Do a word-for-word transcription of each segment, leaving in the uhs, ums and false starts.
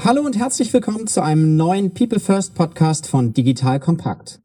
Hallo und herzlich willkommen zu einem neuen People First Podcast von Digital Kompakt.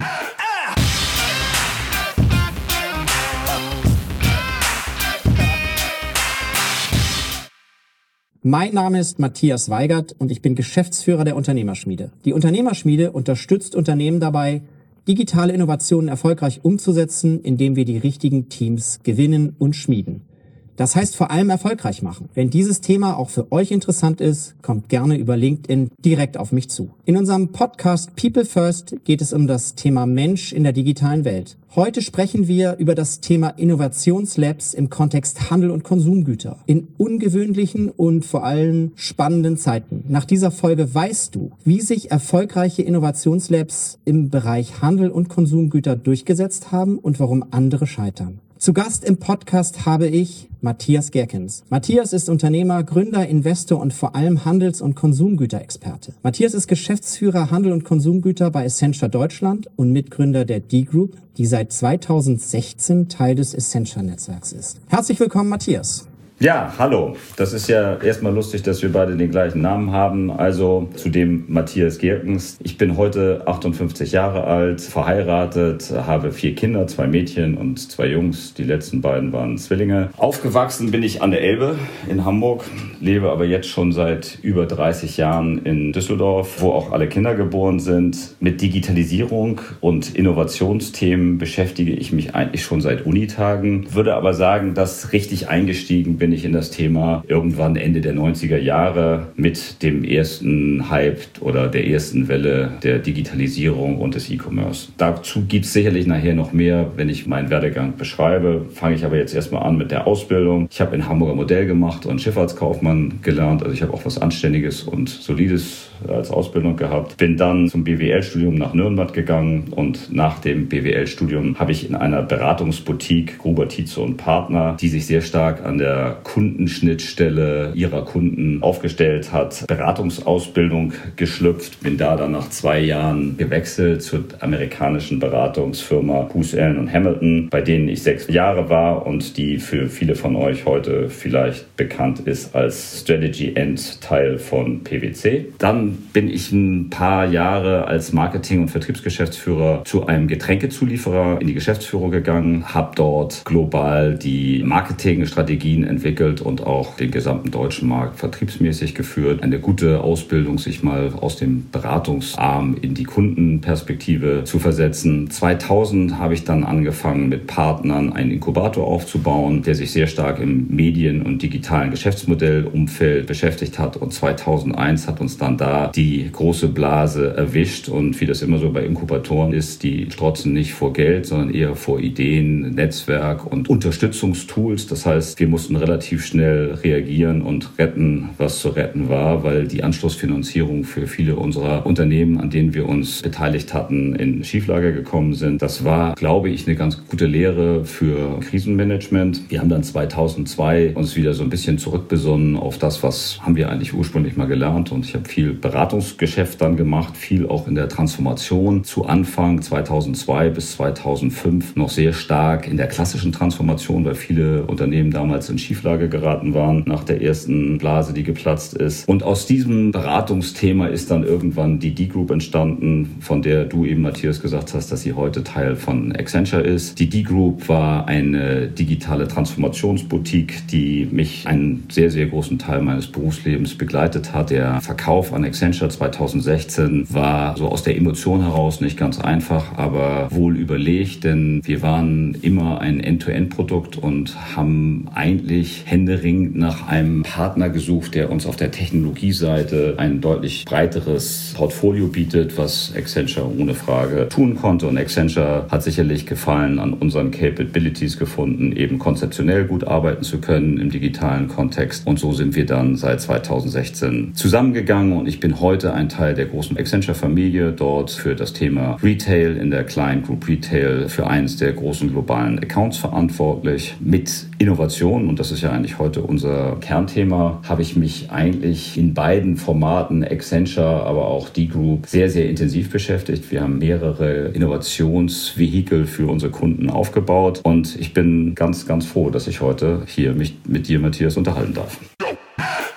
Mein Name ist Matthias Weigert und ich bin Geschäftsführer der Unternehmerschmiede. Die Unternehmerschmiede unterstützt Unternehmen dabei, digitale Innovationen erfolgreich umzusetzen, indem wir die richtigen Teams gewinnen und schmieden. Das heißt vor allem erfolgreich machen. Wenn dieses Thema auch für euch interessant ist, kommt gerne über LinkedIn direkt auf mich zu. In unserem Podcast People First geht es um das Thema Mensch in der digitalen Welt. Heute sprechen wir über das Thema Innovationslabs im Kontext Handel und Konsumgüter. In ungewöhnlichen und vor allem spannenden Zeiten. Nach dieser Folge weißt du, wie sich erfolgreiche Innovationslabs im Bereich Handel und Konsumgüter durchgesetzt haben und warum andere scheitern. Zu Gast im Podcast habe ich Matthias Gerkens. Matthias ist Unternehmer, Gründer, Investor und vor allem Handels- und Konsumgüterexperte. Matthias ist Geschäftsführer Handel und Konsumgüter bei Accenture Deutschland und Mitgründer der D-Group, die seit zweitausendsechzehn Teil des Accenture-Netzwerks ist. Herzlich willkommen, Matthias. Ja, hallo. Das ist ja erstmal lustig, dass wir beide den gleichen Namen haben. Also zudem Matthias Gerkens. Ich bin heute achtundfünfzig Jahre alt, verheiratet, habe vier Kinder, zwei Mädchen und zwei Jungs. Die letzten beiden waren Zwillinge. Aufgewachsen bin ich an der Elbe in Hamburg, lebe aber jetzt schon seit über dreißig Jahren in Düsseldorf, wo auch alle Kinder geboren sind. Mit Digitalisierung und Innovationsthemen beschäftige ich mich eigentlich schon seit Unitagen. Würde aber sagen, dass richtig eingestiegen bin ich in das Thema irgendwann Ende der neunziger Jahre mit dem ersten Hype oder der ersten Welle der Digitalisierung und des E-Commerce. Dazu gibt es sicherlich nachher noch mehr, wenn ich meinen Werdegang beschreibe. Fange ich aber jetzt erstmal an mit der Ausbildung. Ich habe in Hamburger Modell gemacht und Schifffahrtskaufmann gelernt. Also ich habe auch was Anständiges und Solides als Ausbildung gehabt. Bin dann zum B W L-Studium nach Nürnberg gegangen und nach dem B W L-Studium habe ich in einer Beratungsboutique Gruber Tietze und Partner, die sich sehr stark an der Kundenschnittstelle ihrer Kunden aufgestellt hat, Beratungsausbildung geschlüpft. Bin da dann nach zwei Jahren gewechselt zur amerikanischen Beratungsfirma Booz Allen und Hamilton, bei denen ich sechs Jahre war und die für viele von euch heute vielleicht bekannt ist als Strategy End Teil von P W C. Dann bin ich ein paar Jahre als Marketing- und Vertriebsgeschäftsführer zu einem Getränkezulieferer in die Geschäftsführung gegangen, habe dort global die Marketingstrategien entwickelt und auch den gesamten deutschen Markt vertriebsmäßig geführt. Eine gute Ausbildung, sich mal aus dem Beratungsarm in die Kundenperspektive zu versetzen. zweitausend habe ich dann angefangen, mit Partnern einen Inkubator aufzubauen, der sich sehr stark im Medien- und digitalen Geschäftsmodellumfeld beschäftigt hat. Und zweitausendeins hat uns dann da die große Blase erwischt. Und wie das immer so bei Inkubatoren ist, die strotzen nicht vor Geld, sondern eher vor Ideen, Netzwerk und Unterstützungstools. Das heißt, wir mussten relativ schnell reagieren und retten, was zu retten war, weil die Anschlussfinanzierung für viele unserer Unternehmen, an denen wir uns beteiligt hatten, in Schieflage gekommen sind. Das war, glaube ich, eine ganz gute Lehre für Krisenmanagement. Wir haben dann zweitausendzwei uns wieder so ein bisschen zurückbesonnen auf das, was haben wir eigentlich ursprünglich mal gelernt. Und ich habe viel Beratungsgeschäft dann gemacht, viel auch in der Transformation. Zu Anfang zweitausendzwei bis zweitausendfünf noch sehr stark in der klassischen Transformation, weil viele Unternehmen damals in Schieflage geraten waren nach der ersten Blase, die geplatzt ist. Und aus diesem Beratungsthema ist dann irgendwann die D-Group entstanden, von der du eben, Matthias, gesagt hast, dass sie heute Teil von Accenture ist. Die D-Group war eine digitale Transformationsboutique, die mich einen sehr, sehr großen Teil meines Berufslebens begleitet hat. Der Verkauf an Accenture zweitausendsechzehn war so aus der Emotion heraus nicht ganz einfach, aber wohl überlegt, denn wir waren immer ein End-to-End-Produkt und haben eigentlich händeringend nach einem Partner gesucht, der uns auf der Technologieseite ein deutlich breiteres Portfolio bietet, was Accenture ohne Frage tun konnte. Und Accenture hat sicherlich Gefallen an unseren Capabilities gefunden, eben konzeptionell gut arbeiten zu können im digitalen Kontext. Und so sind wir dann seit zweitausendsechzehn zusammengegangen und ich bin heute ein Teil der großen Accenture-Familie, dort für das Thema Retail in der Client Group Retail für eines der großen globalen Accounts verantwortlich. Mit Innovation, und das ist ja eigentlich heute unser Kernthema, habe ich mich eigentlich in beiden Formaten, Accenture, aber auch D-Group, sehr, sehr intensiv beschäftigt. Wir haben mehrere Innovationsvehikel für unsere Kunden aufgebaut und ich bin ganz, ganz froh, dass ich heute hier mich mit dir, Matthias, unterhalten darf.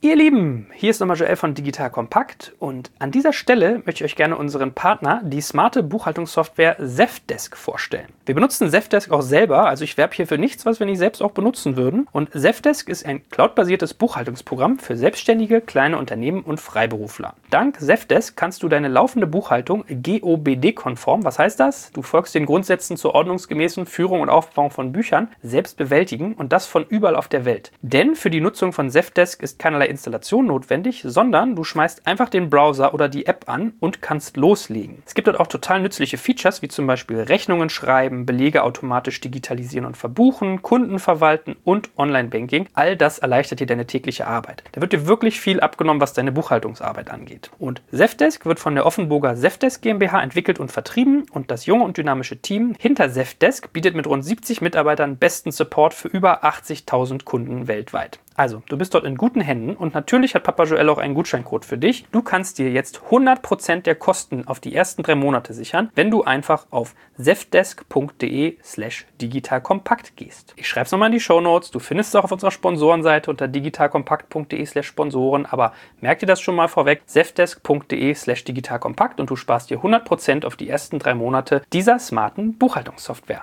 Ihr Lieben, hier ist nochmal Joel von Digital Compact und an dieser Stelle möchte ich euch gerne unseren Partner, die smarte Buchhaltungssoftware Zendesk, vorstellen. Wir benutzen Zendesk auch selber, also ich werbe hier für nichts, was wir nicht selbst auch benutzen würden. Und Zendesk ist ein cloudbasiertes Buchhaltungsprogramm für selbstständige, kleine Unternehmen und Freiberufler. Dank Zendesk kannst du deine laufende Buchhaltung G O B D-konform, was heißt das? Du folgst den Grundsätzen zur ordnungsgemäßen Führung und Aufbewahrung von Büchern, selbst bewältigen und das von überall auf der Welt. Denn für die Nutzung von Zendesk ist keinerlei Installation notwendig, sondern du schmeißt einfach den Browser oder die App an und kannst loslegen. Es gibt dort auch total nützliche Features, wie zum Beispiel Rechnungen schreiben, Belege automatisch digitalisieren und verbuchen, Kunden verwalten und Online-Banking. All das erleichtert dir deine tägliche Arbeit. Da wird dir wirklich viel abgenommen, was deine Buchhaltungsarbeit angeht. Und Zendesk wird von der Offenburger Zendesk GmbH entwickelt und vertrieben und das junge und dynamische Team hinter Zendesk bietet mit rund siebzig Mitarbeitern besten Support für über achtzigtausend Kunden weltweit. Also, du bist dort in guten Händen und natürlich hat Papa Joel auch einen Gutscheincode für dich. Du kannst dir jetzt hundert Prozent der Kosten auf die ersten drei Monate sichern, wenn du einfach auf zendesk.de slash digitalkompakt gehst. Ich schreibe es nochmal in die Shownotes. Du findest es auch auf unserer Sponsorenseite unter digitalkompakt.de slash Sponsoren. Aber merk dir das schon mal vorweg, zendesk.de slash digitalkompakt und du sparst dir hundert Prozent auf die ersten drei Monate dieser smarten Buchhaltungssoftware.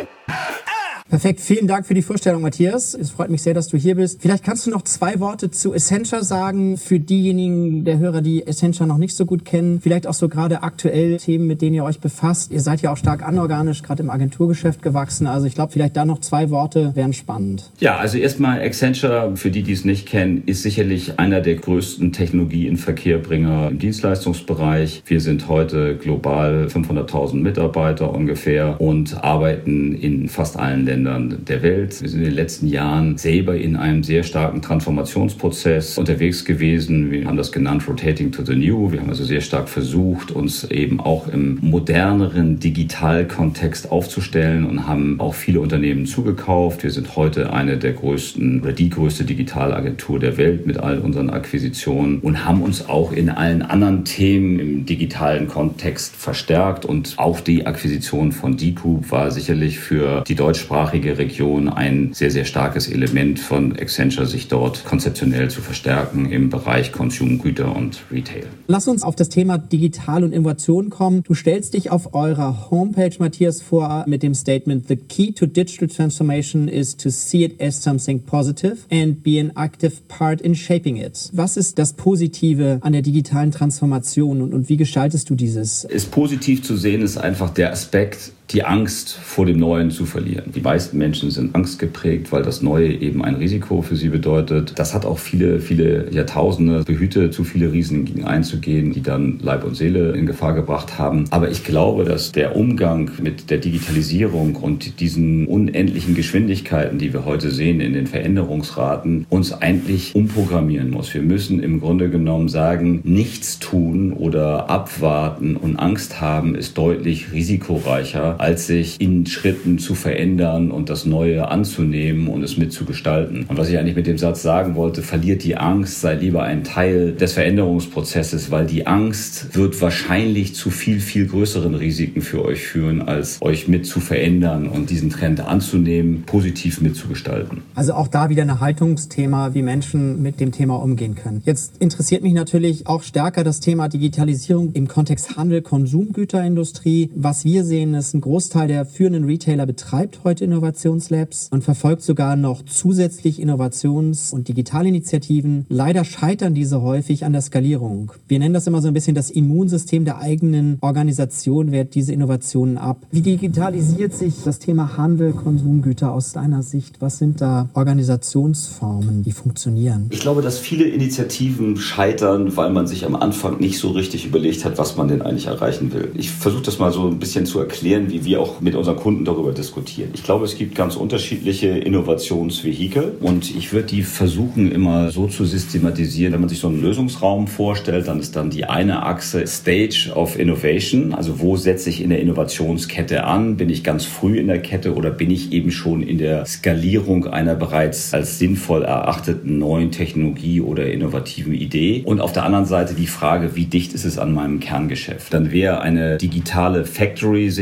Perfekt, vielen Dank für die Vorstellung, Matthias. Es freut mich sehr, dass du hier bist. Vielleicht kannst du noch zwei Worte zu Accenture sagen, für diejenigen der Hörer, die Accenture noch nicht so gut kennen. Vielleicht auch so gerade aktuell Themen, mit denen ihr euch befasst. Ihr seid ja auch stark anorganisch, gerade im Agenturgeschäft gewachsen. Also ich glaube, vielleicht da noch zwei Worte wären spannend. Ja, also erstmal Accenture, für die, die es nicht kennen, ist sicherlich einer der größten Technologie-in-Verkehrbringer im Dienstleistungsbereich. Wir sind heute global fünfhunderttausend Mitarbeiter ungefähr und arbeiten in fast allen Ländern der Welt. Wir sind in den letzten Jahren selber in einem sehr starken Transformationsprozess unterwegs gewesen. Wir haben das genannt Rotating to the New. Wir haben also sehr stark versucht, uns eben auch im moderneren Digitalkontext aufzustellen und haben auch viele Unternehmen zugekauft. Wir sind heute eine der größten oder die größte Digitalagentur der Welt mit all unseren Akquisitionen und haben uns auch in allen anderen Themen im digitalen Kontext verstärkt. Und auch die Akquisition von D-Group war sicherlich für die deutschsprachige Region ein sehr, sehr starkes Element von Accenture, sich dort konzeptionell zu verstärken im Bereich Konsumgüter und Retail. Lass uns auf das Thema Digital und Innovation kommen. Du stellst dich auf eurer Homepage, Matthias, vor mit dem Statement: The key to digital transformation is to see it as something positive and be an active part in shaping it. Was ist das Positive an der digitalen Transformation und, und wie gestaltest du dieses? Ist positiv zu sehen, ist einfach der Aspekt, die Angst vor dem Neuen zu verlieren. Die meisten Menschen sind angstgeprägt, weil das Neue eben ein Risiko für sie bedeutet. Das hat auch viele, viele Jahrtausende behütet, zu viele Risiken einzugehen, die dann Leib und Seele in Gefahr gebracht haben. Aber ich glaube, dass der Umgang mit der Digitalisierung und diesen unendlichen Geschwindigkeiten, die wir heute sehen in den Veränderungsraten, uns eigentlich umprogrammieren muss. Wir müssen im Grunde genommen sagen, nichts tun oder abwarten und Angst haben ist deutlich risikoreicher, als sich in Schritten zu verändern und das Neue anzunehmen und es mitzugestalten. Und was ich eigentlich mit dem Satz sagen wollte, verliert die Angst, sei lieber ein Teil des Veränderungsprozesses, weil die Angst wird wahrscheinlich zu viel, viel größeren Risiken für euch führen, als euch mit zu verändern und diesen Trend anzunehmen, positiv mitzugestalten. Also auch da wieder ein Haltungsthema, wie Menschen mit dem Thema umgehen können. Jetzt interessiert mich natürlich auch stärker das Thema Digitalisierung im Kontext Handel, Konsumgüterindustrie. Was wir sehen, ist ein Großteil der führenden Retailer betreibt heute Innovationslabs und verfolgt sogar noch zusätzlich Innovations- und Digitalinitiativen. Leider scheitern diese häufig an der Skalierung. Wir nennen das immer so ein bisschen das Immunsystem der eigenen Organisation, wehrt diese Innovationen ab. Wie digitalisiert sich das Thema Handel, Konsumgüter aus deiner Sicht? Was sind da Organisationsformen, die funktionieren? Ich glaube, dass viele Initiativen scheitern, weil man sich am Anfang nicht so richtig überlegt hat, was man denn eigentlich erreichen will. Ich versuche das mal so ein bisschen zu erklären, wie wir auch mit unseren Kunden darüber diskutieren. Ich glaube, es gibt ganz unterschiedliche Innovationsvehikel und ich würde die versuchen immer so zu systematisieren. Wenn man sich so einen Lösungsraum vorstellt, dann ist dann die eine Achse Stage of Innovation, also wo setze ich in der Innovationskette an? Bin ich ganz früh in der Kette oder bin ich eben schon in der Skalierung einer bereits als sinnvoll erachteten neuen Technologie oder innovativen Idee? Und auf der anderen Seite die Frage, wie dicht ist es an meinem Kerngeschäft? Dann wäre eine digitale Factory sicherlich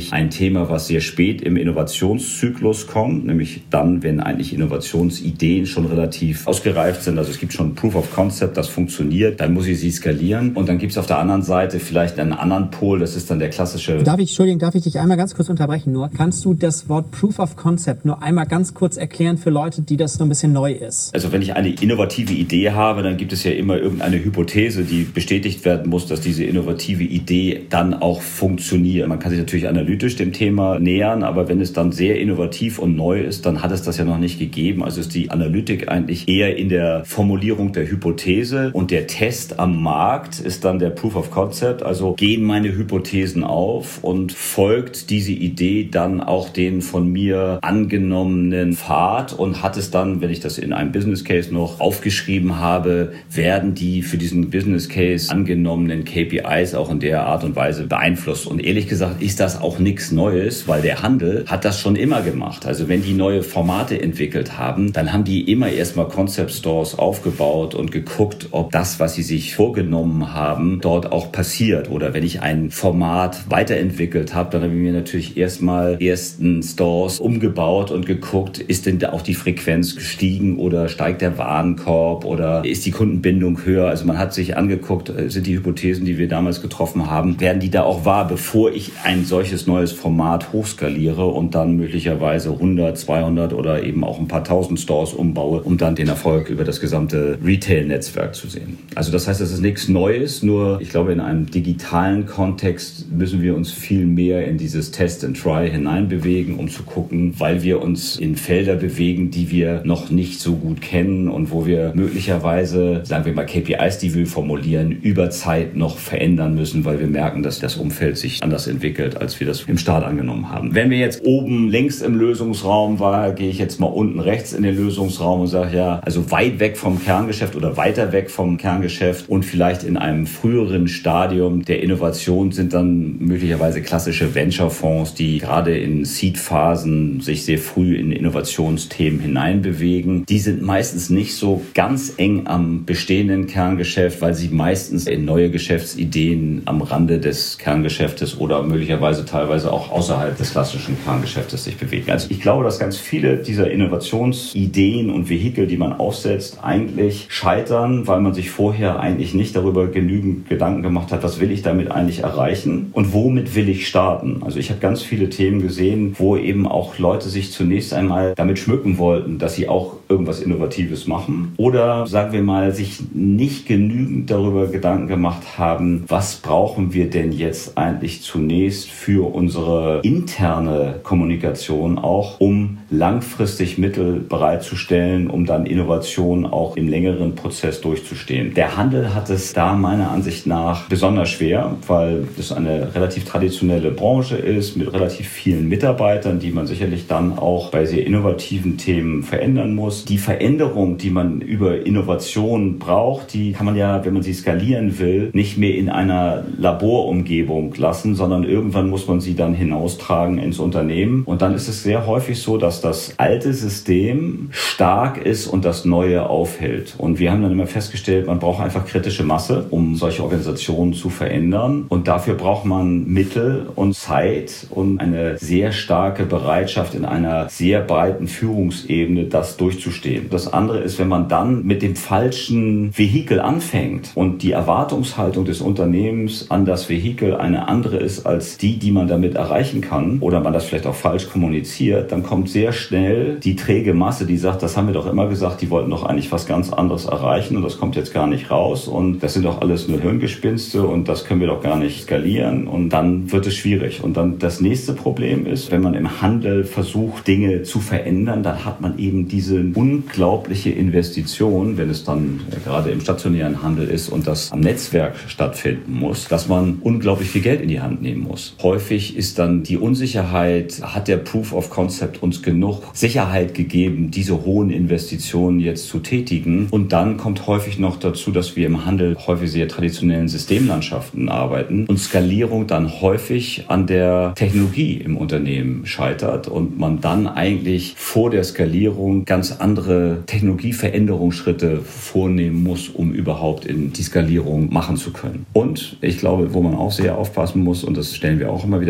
eigentlich ein Thema, was sehr spät im Innovationszyklus kommt, nämlich dann, wenn eigentlich Innovationsideen schon relativ ausgereift sind. Also es gibt schon Proof of Concept, das funktioniert, dann muss ich sie skalieren. Und dann gibt es auf der anderen Seite vielleicht einen anderen Pol, das ist dann der klassische... Darf ich, Entschuldigung, darf ich dich einmal ganz kurz unterbrechen nur? Kannst du das Wort Proof of Concept nur einmal ganz kurz erklären für Leute, die das noch ein bisschen neu ist? Also wenn ich eine innovative Idee habe, dann gibt es ja immer irgendeine Hypothese, die bestätigt werden muss, dass diese innovative Idee dann auch funktioniert. Man kann sich natürlich analytisch dem Thema nähern, aber wenn es dann sehr innovativ und neu ist, dann hat es das ja noch nicht gegeben. Also ist die Analytik eigentlich eher in der Formulierung der Hypothese und der Test am Markt ist dann der Proof of Concept. Also gehen meine Hypothesen auf und folgt diese Idee dann auch den von mir angenommenen Pfad und hat es dann, wenn ich das in einem Business Case noch aufgeschrieben habe, werden die für diesen Business Case angenommenen K P Is auch in der Art und Weise beeinflusst. Und ehrlich gesagt ist das auch nichts Neues, weil der Handel hat das schon immer gemacht. Also wenn die neue Formate entwickelt haben, dann haben die immer erstmal Concept Stores aufgebaut und geguckt, ob das, was sie sich vorgenommen haben, dort auch passiert. Oder wenn ich ein Format weiterentwickelt habe, dann habe ich mir natürlich erstmal ersten Stores umgebaut und geguckt, ist denn da auch die Frequenz gestiegen oder steigt der Warenkorb oder ist die Kundenbindung höher? Also man hat sich angeguckt, sind die Hypothesen, die wir damals getroffen haben, werden die da auch wahr, bevor ich ein solches neues Format hochskaliere und dann möglicherweise hundert, zweihundert oder eben auch ein paar tausend Stores umbaue, um dann den Erfolg über das gesamte Retail-Netzwerk zu sehen. Also das heißt, das ist nichts Neues, nur ich glaube, in einem digitalen Kontext müssen wir uns viel mehr in dieses Test and Try hineinbewegen, um zu gucken, weil wir uns in Felder bewegen, die wir noch nicht so gut kennen und wo wir möglicherweise, sagen wir mal, K P Is, die wir formulieren, über Zeit noch verändern müssen, weil wir merken, dass das Umfeld sich anders entwickelt, als wir das im Start angenommen haben. Wenn wir jetzt oben links im Lösungsraum war, gehe ich jetzt mal unten rechts in den Lösungsraum und sage, ja, also weit weg vom Kerngeschäft oder weiter weg vom Kerngeschäft und vielleicht in einem früheren Stadium der Innovation sind dann möglicherweise klassische Venture-Fonds, die gerade in Seed-Phasen sich sehr früh in Innovationsthemen hineinbewegen. Die sind meistens nicht so ganz eng am bestehenden Kerngeschäft, weil sie meistens in neue Geschäftsideen am Rande des Kerngeschäftes oder möglicherweise teilweise auch außerhalb des klassischen Kerngeschäftes sich bewegen. Also ich glaube, dass ganz viele dieser Innovationsideen und Vehikel, die man aufsetzt, eigentlich scheitern, weil man sich vorher eigentlich nicht darüber genügend Gedanken gemacht hat, was will ich damit eigentlich erreichen und womit will ich starten. Also ich habe ganz viele Themen gesehen, wo eben auch Leute sich zunächst einmal damit schmücken wollten, dass sie auch irgendwas Innovatives machen oder, sagen wir mal, sich nicht genügend darüber Gedanken gemacht haben, was brauchen wir denn jetzt eigentlich zunächst für unsere interne Kommunikation auch, um langfristig Mittel bereitzustellen, um dann Innovation auch im längeren Prozess durchzustehen. Der Handel hat es da meiner Ansicht nach besonders schwer, weil es eine relativ traditionelle Branche ist mit relativ vielen Mitarbeitern, die man sicherlich dann auch bei sehr innovativen Themen verändern muss. Die Veränderung, die man über Innovation braucht, die kann man ja, wenn man sie skalieren will, nicht mehr in einer Laborumgebung lassen, sondern irgendwann muss man sie dann hinaustragen ins Unternehmen. Und dann ist es sehr häufig so, dass das alte System stark ist und das Neue aufhält. Und wir haben dann immer festgestellt, man braucht einfach kritische Masse, um solche Organisationen zu verändern. Und dafür braucht man Mittel und Zeit und eine sehr starke Bereitschaft in einer sehr breiten Führungsebene, das durchzustehen. Das andere ist, wenn man dann mit dem falschen Vehikel anfängt und die Erwartungshaltung des Unternehmens an das Vehikel eine andere ist als die, die man damit erreichen kann, oder man das vielleicht auch falsch kommuniziert, dann kommt sehr schnell die träge Masse, die sagt, das haben wir doch immer gesagt, die wollten doch eigentlich was ganz anderes erreichen und das kommt jetzt gar nicht raus und das sind doch alles nur Hirngespinste und das können wir doch gar nicht skalieren und dann wird es schwierig. Und dann das nächste Problem ist, wenn man im Handel versucht, Dinge zu verändern, dann hat man eben diese unglaubliche Investition, wenn es dann gerade im stationären Handel ist und das am Netzwerk stattfinden muss, dass man unglaublich viel Geld in die Hand nehmen muss. Häufig ist dann die Unsicherheit, hat der Proof of Concept uns genug Sicherheit gegeben, diese hohen Investitionen jetzt zu tätigen. Und dann kommt häufig noch dazu, dass wir im Handel häufig sehr traditionellen Systemlandschaften arbeiten und Skalierung dann häufig an der Technologie im Unternehmen scheitert und man dann eigentlich vor der Skalierung ganz andere Technologieveränderungsschritte vornehmen muss, um überhaupt in die Skalierung machen zu können. Und ich glaube, wo man auch sehr aufpassen muss, und das stellen wir auch immer wieder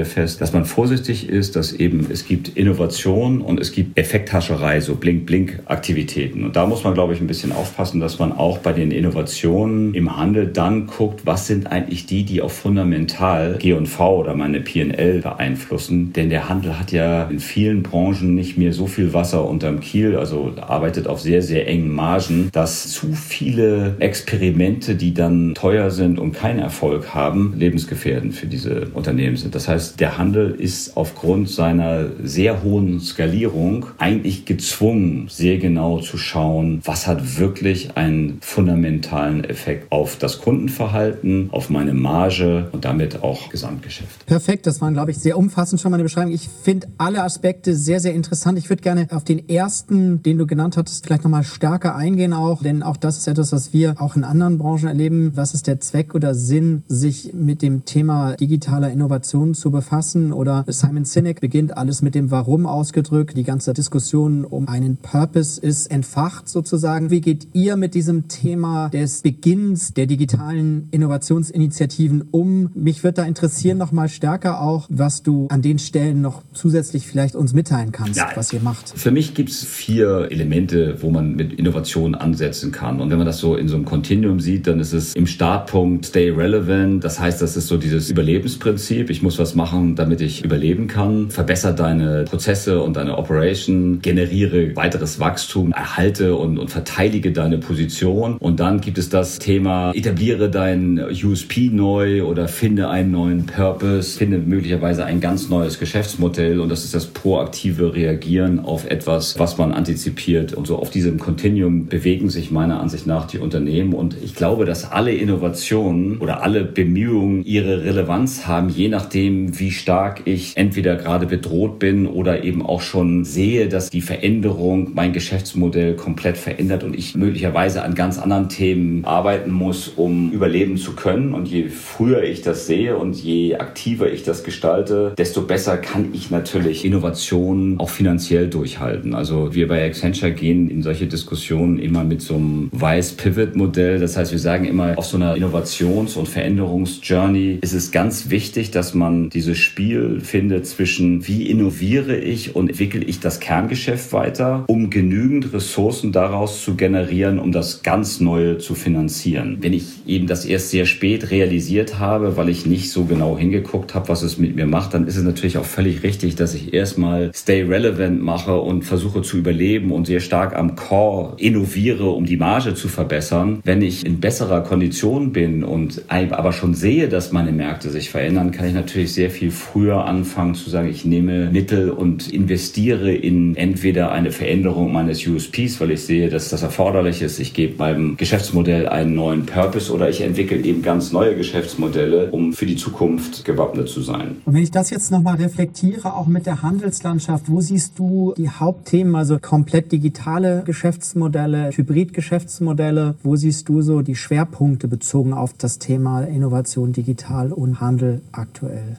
fest, dass man vorsichtig ist, dass eben es gibt Innovation und es gibt Effekthascherei, so Blink-Blink-Aktivitäten. Und da muss man, glaube ich, ein bisschen aufpassen, dass man auch bei den Innovationen im Handel dann guckt, was sind eigentlich die, die auch fundamental G und V oder meine P und L beeinflussen. Denn der Handel hat ja in vielen Branchen nicht mehr so viel Wasser unterm Kiel, also arbeitet auf sehr, sehr engen Margen, dass zu viele Experimente, die dann teuer sind und keinen Erfolg haben, lebensgefährdend für diese Unternehmen sind. Das heißt, der Handel ist aufgrund seiner sehr hohen Skalierung eigentlich gezwungen, sehr genau zu schauen, was hat wirklich einen fundamentalen Effekt auf das Kundenverhalten, auf meine Marge und damit auch Gesamtgeschäft. Perfekt, das waren, glaube ich, sehr umfassend schon mal eine Beschreibung. Ich finde alle Aspekte sehr, sehr interessant. Ich würde gerne auf den ersten, den du genannt hattest, vielleicht nochmal stärker eingehen auch, denn auch das ist etwas, was wir auch in anderen Branchen erleben. Was ist der Zweck oder Sinn, sich mit dem Thema digitaler Innovation zu befassen? Oder Simon Sinek beginnt alles mit dem Warum ausgedrückt. Die ganze Diskussion um einen Purpose ist entfacht sozusagen. Wie geht ihr mit diesem Thema des Beginns der digitalen Innovationsinitiativen um? Mich würde da interessieren nochmal stärker auch, was du an den Stellen noch zusätzlich vielleicht uns mitteilen kannst, ja, was ihr macht. Für mich gibt es vier Elemente, wo man mit Innovation ansetzen kann. Und wenn man das so in so einem Kontinuum sieht, dann ist es im Startpunkt Stay Relevant. Das heißt, das ist so dieses Überlebensprinzip. Ich muss was machen, damit ich überleben kann. Verbessere deine Prozesse und deine Operation, generiere weiteres Wachstum, erhalte und, und verteidige deine Position. Und dann gibt es das Thema, etabliere dein U S P neu oder finde einen neuen Purpose, finde möglicherweise ein ganz neues Geschäftsmodell. Und das ist das proaktive Reagieren auf etwas, was man antizipiert. Und so auf diesem Kontinuum bewegen sich meiner Ansicht nach die Unternehmen. Und ich glaube, dass alle Innovationen oder alle Bemühungen ihre Relevanz haben, je nachdem, wie stark ich entweder gerade bedroht bin oder eben auch schon sehe, dass die Veränderung mein Geschäftsmodell komplett verändert und ich möglicherweise an ganz anderen Themen arbeiten muss, um überleben zu können. Und je früher ich das sehe und je aktiver ich das gestalte, desto besser kann ich natürlich Innovationen auch finanziell durchhalten. Also wir bei Accenture gehen in solche Diskussionen immer mit so einem Wise-Pivot-Modell. Das heißt, wir sagen immer, auf so einer Innovations- und Veränderungsjourney ist es ganz wichtig, dass man dieses Spiel findet zwischen, wie innoviere ich und entwickle ich das Kerngeschäft weiter, um genügend Ressourcen daraus zu generieren, um das ganz Neue zu finanzieren. Wenn ich eben das erst sehr spät realisiert habe, weil ich nicht so genau hingeguckt habe, was es mit mir macht, dann ist es natürlich auch völlig richtig, dass ich erstmal Stay Relevant mache und versuche zu überleben und sehr stark am Core innoviere, um die Marge zu verbessern. Wenn ich in besserer Kondition bin und aber schon sehe, dass meine Märkte sich verändern, kann ich natürlich sehr viel früher anfangen zu sagen, ich nehme Mittel und investiere in entweder eine Veränderung meines U S Ps, weil ich sehe, dass das erforderlich ist. Ich gebe meinem Geschäftsmodell einen neuen Purpose oder ich entwickle eben ganz neue Geschäftsmodelle, um für die Zukunft gewappnet zu sein. Und wenn ich das jetzt nochmal reflektiere, auch mit der Handelslandschaft, wo siehst du die Hauptthemen, also komplett digitale Geschäftsmodelle, Hybrid-Geschäftsmodelle, wo siehst du so die Schwerpunkte bezogen auf das Thema Innovation, Digital und Handel aktuell?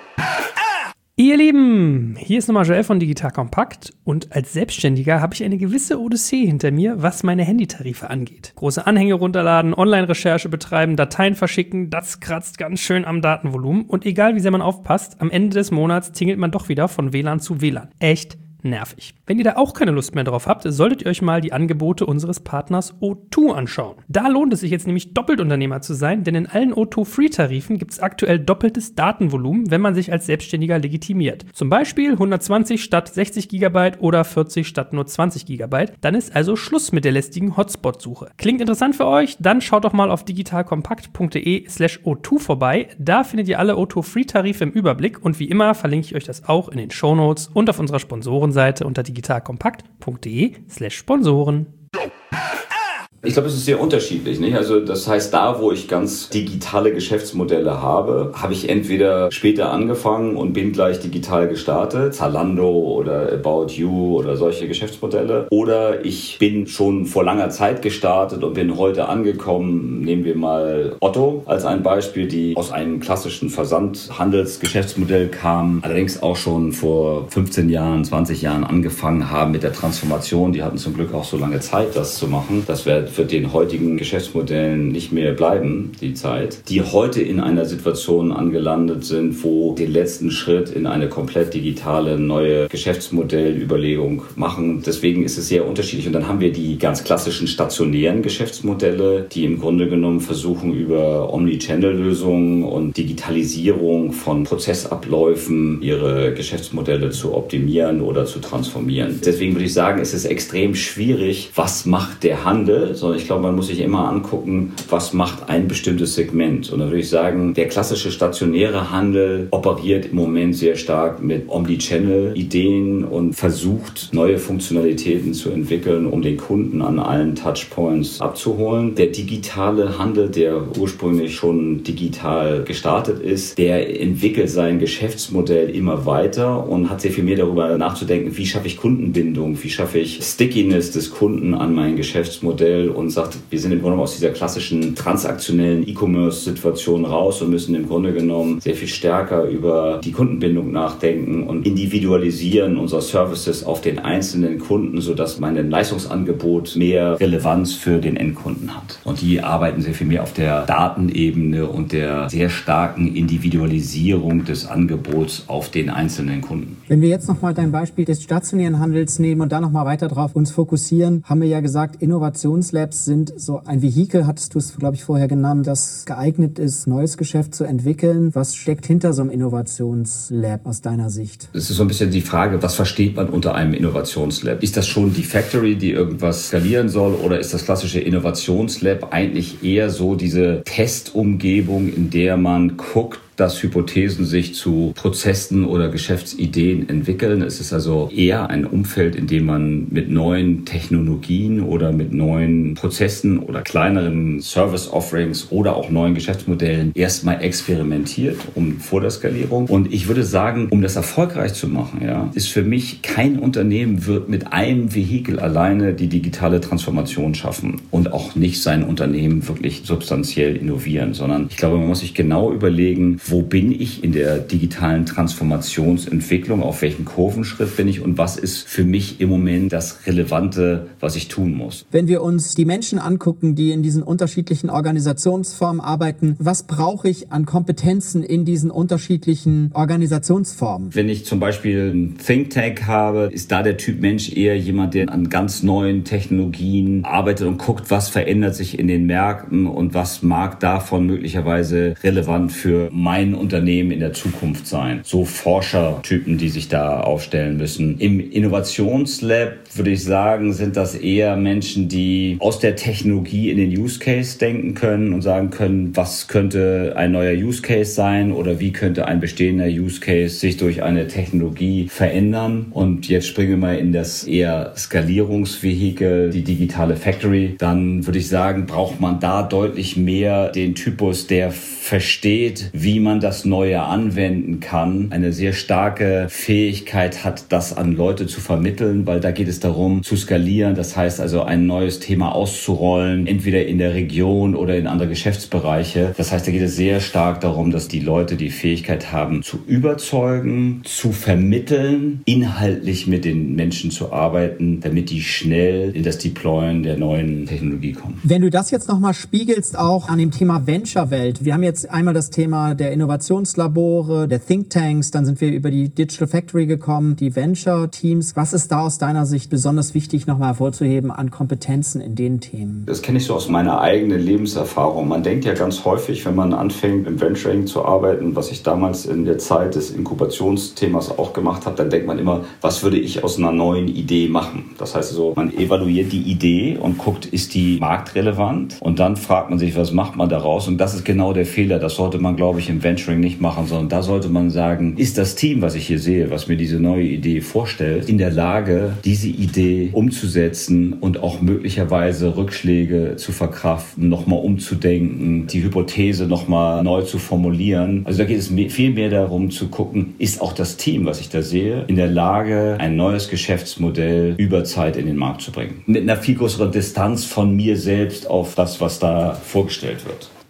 Ihr Lieben, hier ist nochmal Joel von Digital Kompakt und als Selbstständiger habe ich eine gewisse Odyssee hinter mir, was meine Handytarife angeht. Große Anhänge runterladen, Online-Recherche betreiben, Dateien verschicken, das kratzt ganz schön am Datenvolumen und egal wie sehr man aufpasst, am Ende des Monats tingelt man doch wieder von W L A N zu W L A N. Echt nervig. Wenn ihr da auch keine Lust mehr drauf habt, solltet ihr euch mal die Angebote unseres Partners O zwei anschauen. Da lohnt es sich jetzt nämlich doppelt Unternehmer zu sein, denn in allen O zwei Free-Tarifen gibt es aktuell doppeltes Datenvolumen, wenn man sich als Selbstständiger legitimiert. Zum Beispiel hundertzwanzig statt sechzig Gigabyte oder vierzig statt nur zwanzig Gigabyte. Dann ist also Schluss mit der lästigen Hotspot-Suche. Klingt interessant für euch? Dann schaut doch mal auf digitalkompakt.de slash O2 vorbei. Da findet ihr alle O zwei Free-Tarife im Überblick und wie immer verlinke ich euch das auch in den Shownotes und auf unserer Sponsoren Seite unter digitalkompakt.de slash Sponsoren. Ich glaube, es ist sehr unterschiedlich, nicht? Also das heißt, da, wo ich ganz digitale Geschäftsmodelle habe, habe ich entweder später angefangen und bin gleich digital gestartet, Zalando oder About You oder solche Geschäftsmodelle, oder ich bin schon vor langer Zeit gestartet und bin heute angekommen. Nehmen wir mal Otto als ein Beispiel, die aus einem klassischen Versandhandelsgeschäftsmodell kamen, allerdings auch schon vor fünfzehn Jahren, zwanzig Jahren angefangen haben mit der Transformation. Die hatten zum Glück auch so lange Zeit, das zu machen. Das wäre wird den heutigen Geschäftsmodellen nicht mehr bleiben, die Zeit, die heute in einer Situation angelandet sind, wo den letzten Schritt in eine komplett digitale neue Geschäftsmodellüberlegung machen. Deswegen ist es sehr unterschiedlich. Und dann haben wir die ganz klassischen stationären Geschäftsmodelle, die im Grunde genommen versuchen, über Omnichannel-Lösungen und Digitalisierung von Prozessabläufen ihre Geschäftsmodelle zu optimieren oder zu transformieren. Deswegen würde ich sagen, es ist extrem schwierig, was macht der Handel, sondern ich glaube, man muss sich immer angucken, was macht ein bestimmtes Segment. Und da würde ich sagen, der klassische stationäre Handel operiert im Moment sehr stark mit Omnichannel-Ideen und versucht, neue Funktionalitäten zu entwickeln, um den Kunden an allen Touchpoints abzuholen. Der digitale Handel, der ursprünglich schon digital gestartet ist, der entwickelt sein Geschäftsmodell immer weiter und hat sehr viel mehr darüber nachzudenken, wie schaffe ich Kundenbindung, wie schaffe ich Stickiness des Kunden an mein Geschäftsmodell und sagt, wir sind im Grunde aus dieser klassischen transaktionellen E-Commerce-Situation raus und müssen im Grunde genommen sehr viel stärker über die Kundenbindung nachdenken und individualisieren unsere Services auf den einzelnen Kunden, sodass mein Leistungsangebot mehr Relevanz für den Endkunden hat. Und die arbeiten sehr viel mehr auf der Datenebene und der sehr starken Individualisierung des Angebots auf den einzelnen Kunden. Wenn wir jetzt nochmal dein Beispiel des stationären Handels nehmen und da nochmal weiter drauf uns fokussieren, haben wir ja gesagt, Innovationslabs sind so ein Vehikel, hattest du es, glaube ich, vorher genannt, das geeignet ist, neues Geschäft zu entwickeln. Was steckt hinter so einem Innovationslab aus deiner Sicht? Es ist so ein bisschen die Frage, was versteht man unter einem Innovationslab? Ist das schon die Factory, die irgendwas skalieren soll, oder ist das klassische Innovationslab eigentlich eher so diese Testumgebung, in der man guckt, dass Hypothesen sich zu Prozessen oder Geschäftsideen entwickeln. Es ist also eher ein Umfeld, in dem man mit neuen Technologien oder mit neuen Prozessen oder kleineren Service-Offerings oder auch neuen Geschäftsmodellen erstmal experimentiert, um vor der Skalierung. Und ich würde sagen, um das erfolgreich zu machen, ja, ist für mich, kein Unternehmen wird mit einem Vehikel alleine die digitale Transformation schaffen und auch nicht sein Unternehmen wirklich substanziell innovieren, sondern ich glaube, man muss sich genau überlegen, wo bin ich in der digitalen Transformationsentwicklung, auf welchem Kurvenschritt bin ich und was ist für mich im Moment das Relevante, was ich tun muss. Wenn wir uns die Menschen angucken, die in diesen unterschiedlichen Organisationsformen arbeiten, was brauche ich an Kompetenzen in diesen unterschiedlichen Organisationsformen? Wenn ich zum Beispiel ein Think Tank habe, ist da der Typ Mensch eher jemand, der an ganz neuen Technologien arbeitet und guckt, was verändert sich in den Märkten und was mag davon möglicherweise relevant für mein Unternehmen in der Zukunft sein. So Forschertypen, die sich da aufstellen müssen. Im Innovationslab würde ich sagen, sind das eher Menschen, die aus der Technologie in den Use Case denken können und sagen können, was könnte ein neuer Use Case sein oder wie könnte ein bestehender Use Case sich durch eine Technologie verändern. Und jetzt springen wir mal in das eher Skalierungsvehikel, die digitale Factory. Dann würde ich sagen, braucht man da deutlich mehr den Typus, der versteht, wie man das Neue anwenden kann, eine sehr starke Fähigkeit hat, das an Leute zu vermitteln, weil da geht es darum, zu skalieren. Das heißt also, ein neues Thema auszurollen, entweder in der Region oder in andere Geschäftsbereiche. Das heißt, da geht es sehr stark darum, dass die Leute die Fähigkeit haben, zu überzeugen, zu vermitteln, inhaltlich mit den Menschen zu arbeiten, damit die schnell in das Deployen der neuen Technologie kommen. Wenn du das jetzt nochmal spiegelst, auch an dem Thema Venture-Welt. Wir haben jetzt einmal das Thema der Innovationslabore, der Thinktanks, dann sind wir über die Digital Factory gekommen, die Venture-Teams. Was ist da aus deiner Sicht besonders wichtig, nochmal hervorzuheben an Kompetenzen in den Themen? Das kenne ich so aus meiner eigenen Lebenserfahrung. Man denkt ja ganz häufig, wenn man anfängt, im Venturing zu arbeiten, was ich damals in der Zeit des Inkubationsthemas auch gemacht habe, dann denkt man immer, was würde ich aus einer neuen Idee machen? Das heißt also, man evaluiert die Idee und guckt, ist die marktrelevant? Und dann fragt man sich, was macht man daraus? Und das ist genau der Fehler. Das sollte man, glaube ich, im Venturing nicht machen, sondern da sollte man sagen, ist das Team, was ich hier sehe, was mir diese neue Idee vorstellt, in der Lage, diese Idee umzusetzen und auch möglicherweise Rückschläge zu verkraften, nochmal umzudenken, die Hypothese nochmal neu zu formulieren. Also da geht es viel mehr darum zu gucken, ist auch das Team, was ich da sehe, in der Lage, ein neues Geschäftsmodell über Zeit in den Markt zu bringen. Mit einer viel größeren Distanz von mir selbst auf das, was da vorgestellt wird.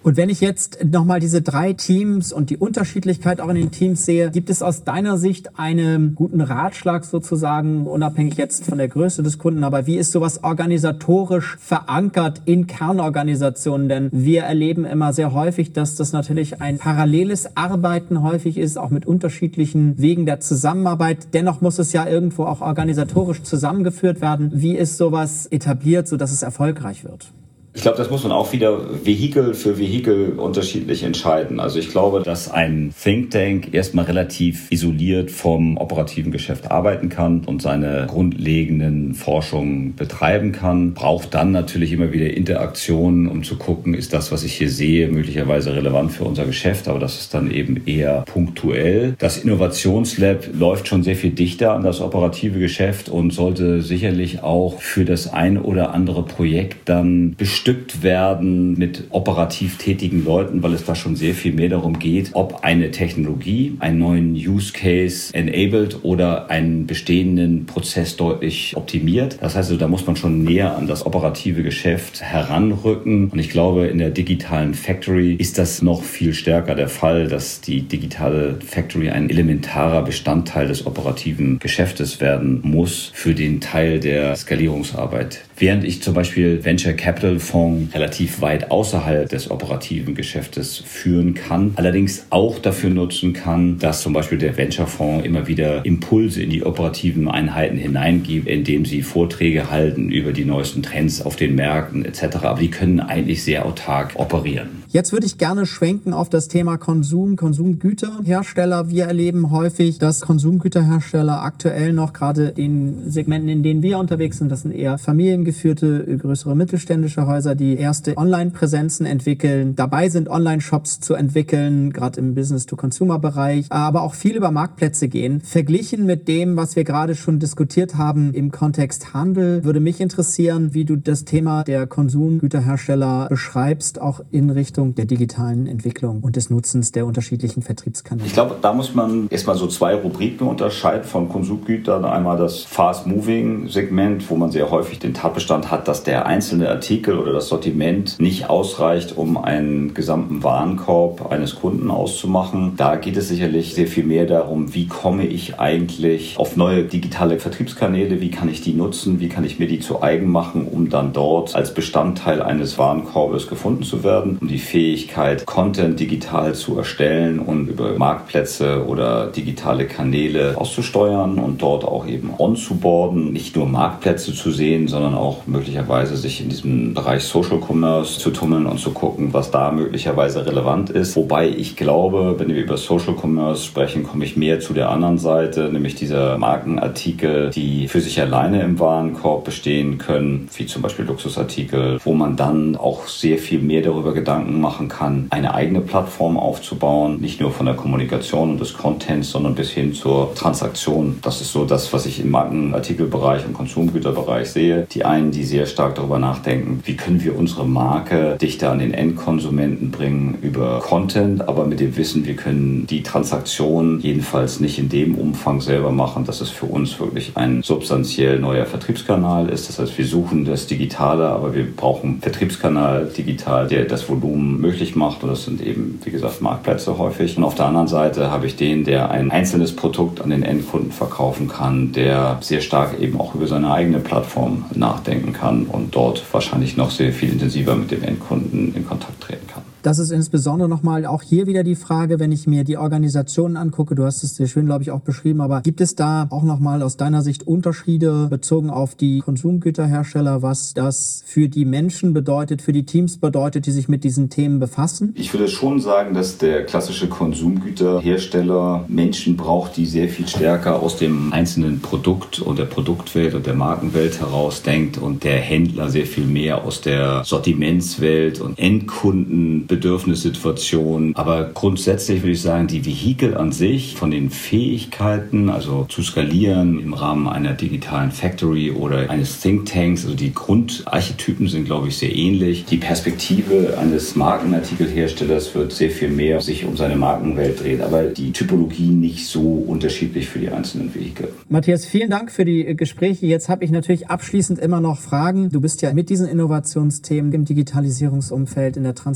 Und wenn ich jetzt nochmal diese drei Teams und die Unterschiedlichkeit auch in den Teams sehe, gibt es aus deiner Sicht einen guten Ratschlag sozusagen, unabhängig jetzt von der Größe des Kunden, aber wie ist sowas organisatorisch verankert in Kernorganisationen? Denn wir erleben immer sehr häufig, dass das natürlich ein paralleles Arbeiten häufig ist, auch mit unterschiedlichen Wegen der Zusammenarbeit. Dennoch muss es ja irgendwo auch organisatorisch zusammengeführt werden. Wie ist sowas etabliert, sodass es erfolgreich wird? Ich glaube, das muss man auch wieder Vehikel für Vehikel unterschiedlich entscheiden. Also ich glaube, dass ein Think Tank erstmal relativ isoliert vom operativen Geschäft arbeiten kann und seine grundlegenden Forschungen betreiben kann, braucht dann natürlich immer wieder Interaktionen, um zu gucken, ist das, was ich hier sehe, möglicherweise relevant für unser Geschäft, aber das ist dann eben eher punktuell. Das Innovationslab läuft schon sehr viel dichter an das operative Geschäft und sollte sicherlich auch für das ein oder andere Projekt dann bestückt werden mit operativ tätigen Leuten, weil es da schon sehr viel mehr darum geht, ob eine Technologie einen neuen Use Case enabled oder einen bestehenden Prozess deutlich optimiert. Das heißt, also, da muss man schon näher an das operative Geschäft heranrücken. Und ich glaube, in der digitalen Factory ist das noch viel stärker der Fall, dass die digitale Factory ein elementarer Bestandteil des operativen Geschäftes werden muss für den Teil der Skalierungsarbeit. Während ich zum Beispiel Venture Capital Fonds relativ weit außerhalb des operativen Geschäftes führen kann, allerdings auch dafür nutzen kann, dass zum Beispiel der Venture Fonds immer wieder Impulse in die operativen Einheiten hineingibt, indem sie Vorträge halten über die neuesten Trends auf den Märkten et cetera. Aber die können eigentlich sehr autark operieren. Jetzt würde ich gerne schwenken auf das Thema Konsum, Konsumgüterhersteller. Wir erleben häufig, dass Konsumgüterhersteller aktuell noch gerade in Segmenten, in denen wir unterwegs sind, das sind eher familiengeführte, größere mittelständische Häuser, die erste Online-Präsenzen entwickeln, dabei sind Online-Shops zu entwickeln, gerade im Business-to-Consumer-Bereich, aber auch viel über Marktplätze gehen. Verglichen mit dem, was wir gerade schon diskutiert haben im Kontext Handel, würde mich interessieren, wie du das Thema der Konsumgüterhersteller beschreibst, auch in Richtung der digitalen Entwicklung und des Nutzens der unterschiedlichen Vertriebskanäle. Ich glaube, da muss man erstmal so zwei Rubriken unterscheiden von Konsumgütern. Einmal das Fast-Moving-Segment, wo man sehr häufig den Tatbestand hat, dass der einzelne Artikel oder das Sortiment nicht ausreicht, um einen gesamten Warenkorb eines Kunden auszumachen. Da geht es sicherlich sehr viel mehr darum, wie komme ich eigentlich auf neue digitale Vertriebskanäle, wie kann ich die nutzen, wie kann ich mir die zu eigen machen, um dann dort als Bestandteil eines Warenkorbes gefunden zu werden, um die Fähigkeit, Content digital zu erstellen und über Marktplätze oder digitale Kanäle auszusteuern und dort auch eben onzuboarden, nicht nur Marktplätze zu sehen, sondern auch möglicherweise sich in diesem Bereich Social Commerce zu tummeln und zu gucken, was da möglicherweise relevant ist. Wobei ich glaube, wenn wir über Social Commerce sprechen, komme ich mehr zu der anderen Seite, nämlich dieser Markenartikel, die für sich alleine im Warenkorb bestehen können, wie zum Beispiel Luxusartikel, wo man dann auch sehr viel mehr darüber Gedanken machen kann, eine eigene Plattform aufzubauen, nicht nur von der Kommunikation und des Contents, sondern bis hin zur Transaktion. Das ist so das, was ich im Markenartikelbereich und Konsumgüterbereich sehe. Die einen, die sehr stark darüber nachdenken, wie können wir unsere Marke dichter an den Endkonsumenten bringen über Content, aber mit dem Wissen, wir können die Transaktion jedenfalls nicht in dem Umfang selber machen, dass es für uns wirklich ein substanziell neuer Vertriebskanal ist. Das heißt, wir suchen das Digitale, aber wir brauchen einen Vertriebskanal digital, der das Volumen möglich macht. Und das sind eben, wie gesagt, Marktplätze häufig. Und auf der anderen Seite habe ich den, der ein einzelnes Produkt an den Endkunden verkaufen kann, der sehr stark eben auch über seine eigene Plattform nachdenken kann und dort wahrscheinlich noch sehr viel intensiver mit dem Endkunden in Kontakt treten kann. Das ist insbesondere nochmal auch hier wieder die Frage, wenn ich mir die Organisationen angucke, du hast es sehr schön, glaube ich, auch beschrieben, aber gibt es da auch nochmal aus deiner Sicht Unterschiede bezogen auf die Konsumgüterhersteller, was das für die Menschen bedeutet, für die Teams bedeutet, die sich mit diesen Themen befassen? Ich würde schon sagen, dass der klassische Konsumgüterhersteller Menschen braucht, die sehr viel stärker aus dem einzelnen Produkt und der Produktwelt und der Markenwelt heraus denkt und der Händler sehr viel mehr aus der Sortimentswelt und Endkunden Bedürfnissituation. Aber grundsätzlich würde ich sagen, die Vehikel an sich von den Fähigkeiten, also zu skalieren im Rahmen einer digitalen Factory oder eines Thinktanks, also die Grundarchetypen sind, glaube ich, sehr ähnlich. Die Perspektive eines Markenartikelherstellers wird sehr viel mehr sich um seine Markenwelt drehen, aber die Typologie nicht so unterschiedlich für die einzelnen Vehikel. Matthias, vielen Dank für die Gespräche. Jetzt habe ich natürlich abschließend immer noch Fragen. Du bist ja mit diesen Innovationsthemen im Digitalisierungsumfeld, in der Transformation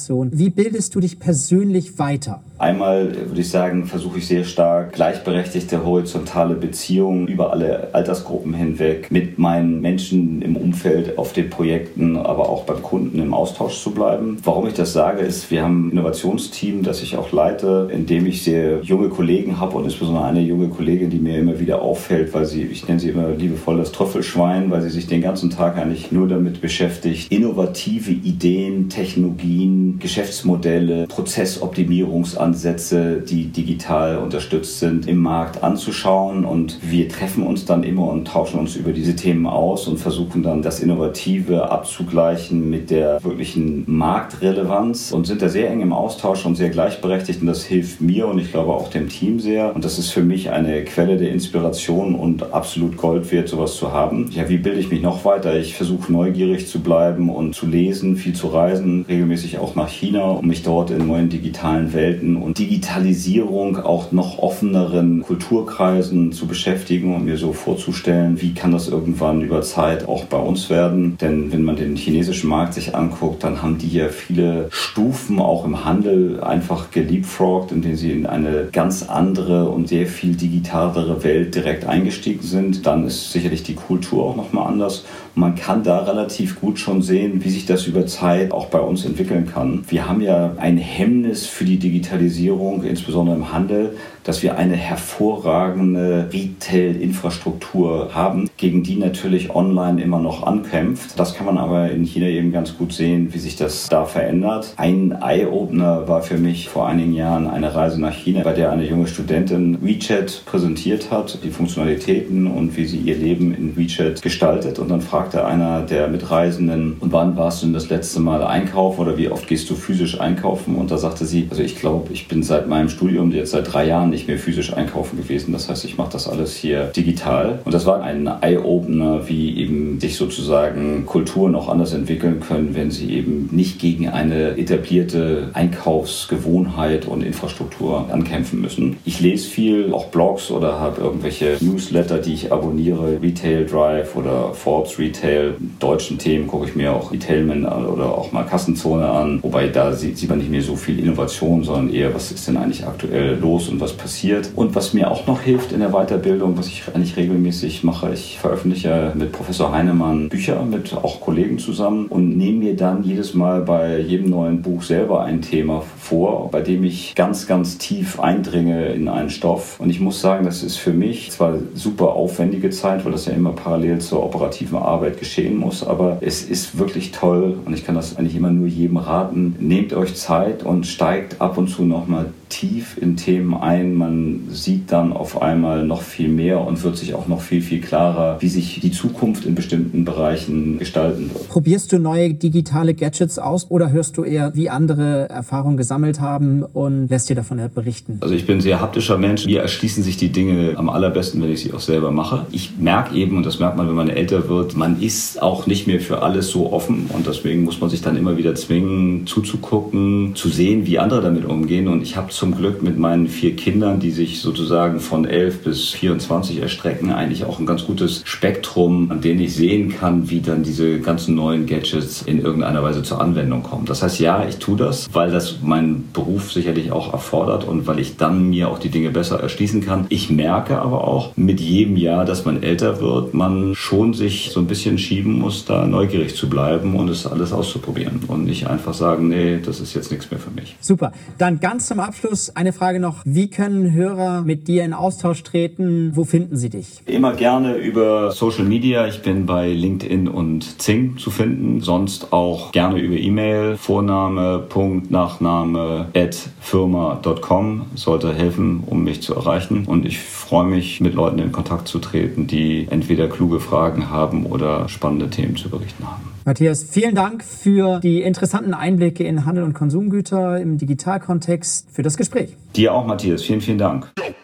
Innovation. Wie bildest du dich persönlich weiter? Einmal würde ich sagen, versuche ich sehr stark gleichberechtigte, horizontale Beziehungen über alle Altersgruppen hinweg mit meinen Menschen im Umfeld, auf den Projekten, aber auch beim Kunden im Austausch zu bleiben. Warum ich das sage, ist, wir haben ein Innovationsteam, das ich auch leite, in dem ich sehr junge Kollegen habe und insbesondere eine junge Kollegin, die mir immer wieder auffällt, weil sie, ich nenne sie immer liebevoll das Trüffelschwein, weil sie sich den ganzen Tag eigentlich nur damit beschäftigt, innovative Ideen, Technologien, Geschäftsmodelle, Prozessoptimierungsansätze, Ansätze, die digital unterstützt sind, im Markt anzuschauen, und wir treffen uns dann immer und tauschen uns über diese Themen aus und versuchen dann das Innovative abzugleichen mit der wirklichen Marktrelevanz und sind da sehr eng im Austausch und sehr gleichberechtigt, und das hilft mir und ich glaube auch dem Team sehr, und das ist für mich eine Quelle der Inspiration und absolut Gold wert, sowas zu haben. Ja, wie bilde ich mich noch weiter? Ich versuche neugierig zu bleiben und zu lesen, viel zu reisen, regelmäßig auch nach China, um mich dort in neuen digitalen Welten und Digitalisierung auch noch offeneren Kulturkreisen zu beschäftigen und mir so vorzustellen, wie kann das irgendwann über Zeit auch bei uns werden. Denn wenn man den chinesischen Markt sich anguckt, dann haben die ja viele Stufen auch im Handel einfach geleapfrogt, indem sie in eine ganz andere und sehr viel digitalere Welt direkt eingestiegen sind. Dann ist sicherlich die Kultur auch nochmal anders. Und man kann da relativ gut schon sehen, wie sich das über Zeit auch bei uns entwickeln kann. Wir haben ja ein Hemmnis für die Digitalisierung, insbesondere im Handel, dass wir eine hervorragende Retail-Infrastruktur haben, gegen die natürlich online immer noch ankämpft. Das kann man aber in China eben ganz gut sehen, wie sich das da verändert. Ein Eye-Opener war für mich vor einigen Jahren eine Reise nach China, bei der eine junge Studentin WeChat präsentiert hat, die Funktionalitäten und wie sie ihr Leben in WeChat gestaltet. Und dann fragte einer der Mitreisenden, und wann warst du denn das letzte Mal einkaufen oder wie oft gehst du physisch einkaufen? Und da sagte sie, also ich glaube, ich bin seit meinem Studium jetzt seit drei Jahren nicht mehr physisch einkaufen gewesen. Das heißt, ich mache das alles hier digital. Und das war ein Eye-Opener, wie eben sich sozusagen Kulturen auch anders entwickeln können, wenn sie eben nicht gegen eine etablierte Einkaufsgewohnheit und Infrastruktur ankämpfen müssen. Ich lese viel, auch Blogs oder habe irgendwelche Newsletter, die ich abonniere, Retail Drive oder Forbes Retail. Deutschen Themen gucke ich mir auch Retailman an oder auch mal Kassenzone an. Wobei da sieht, sieht man nicht mehr so viel Innovation, sondern eher, was ist denn eigentlich aktuell los und was passiert. Und was mir auch noch hilft in der Weiterbildung, was ich eigentlich regelmäßig mache, ich veröffentliche mit Professor Heinemann Bücher mit auch Kollegen zusammen und nehme mir dann jedes Mal bei jedem neuen Buch selber ein Thema vor, bei dem ich ganz, ganz tief eindringe in einen Stoff. Und ich muss sagen, das ist für mich zwar super aufwendige Zeit, weil das ja immer parallel zur operativen Arbeit geschehen muss, aber es ist wirklich toll und ich kann das eigentlich immer nur jedem raten. Nehmt euch Zeit und steigt ab und zu nochmal tief in Themen ein. Man sieht dann auf einmal noch viel mehr und wird sich auch noch viel, viel klarer, wie sich die Zukunft in bestimmten Bereichen gestalten wird. Probierst du neue digitale Gadgets aus oder hörst du eher, wie andere Erfahrungen gesammelt haben und lässt dir davon berichten? Also ich bin ein sehr haptischer Mensch. Mir erschließen sich die Dinge am allerbesten, wenn ich sie auch selber mache. Ich merke eben, und das merkt man, wenn man älter wird, man ist auch nicht mehr für alles so offen und deswegen muss man sich dann immer wieder zwingen, zuzugucken, zu sehen, wie andere damit umgehen. Und ich habe zum Glück mit meinen vier Kindern, die sich sozusagen von elf bis vierundzwanzig erstrecken, eigentlich auch ein ganz gutes Spektrum, an dem ich sehen kann, wie dann diese ganzen neuen Gadgets in irgendeiner Weise zur Anwendung kommen. Das heißt, ja, ich tue das, weil das mein Beruf sicherlich auch erfordert und weil ich dann mir auch die Dinge besser erschließen kann. Ich merke aber auch mit jedem Jahr, dass man älter wird, man schon sich so ein bisschen schieben muss, da neugierig zu bleiben und es alles auszuprobieren und nicht einfach sagen, nee, das ist jetzt nichts mehr für mich. Super. Dann ganz zum Abschluss eine Frage noch. Wie können Hörer mit dir in Austausch treten? Wo finden sie dich? Immer gerne über Social Media. Ich bin bei LinkedIn und Xing zu finden. Sonst auch gerne über E-Mail. Vorname, Punkt, Nachname, at firma punkt com sollte helfen, um mich zu erreichen. Und ich freue mich, mit Leuten in Kontakt zu treten, die entweder kluge Fragen haben oder spannende Themen zu berichten haben. Matthias, vielen Dank für die interessanten Einblicke in Handel und Konsumgüter im Digitalkontext, für das Gespräch. Dir auch, Matthias. Vielen, vielen Dank.